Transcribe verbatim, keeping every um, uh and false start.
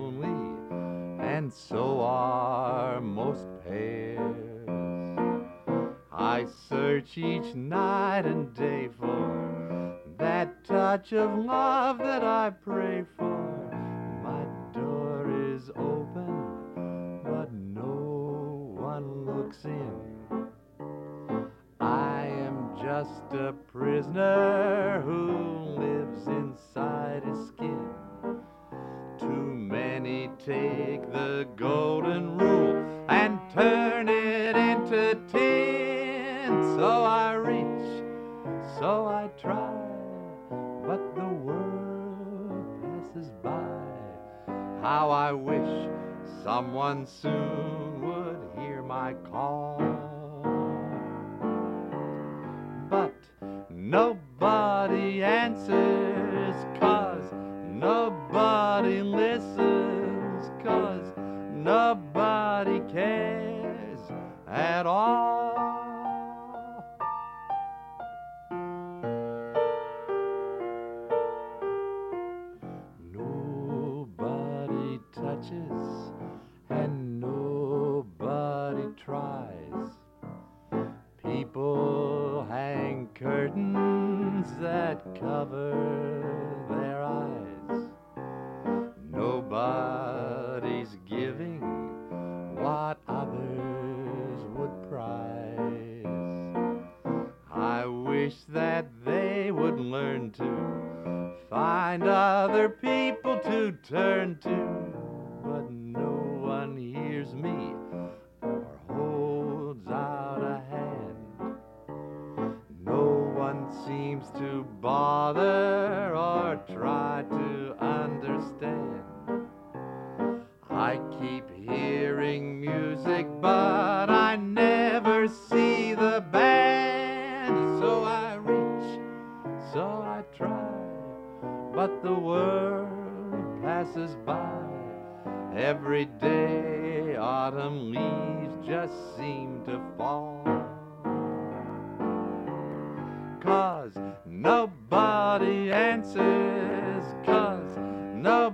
lonely, and so are most pairs. I search each night and day for that touch of love that I pray for. My door is open, but no one looks in. I am just a prisoner who lives inside his skin. Too many take the golden rule and turn it into tin. So I reach, so I try, but the world passes by. How I wish someone soon would hear my call. But nobody answers, 'cause nobody listens, 'cause nobody cares at all. Nobody touches and nobody tries. People hang curtains that cover their eyes. Nobody's giving what others would prize. I wish that they would learn to find other people to turn to, but no one hears me or holds out a hand. No one seems to bother or try to understand. I keep hearing music, but I never see the band. So I reach, so I try, but the world passes by. Every day autumn leaves just seem to fall. 'Cause nobody answers, 'cause nobody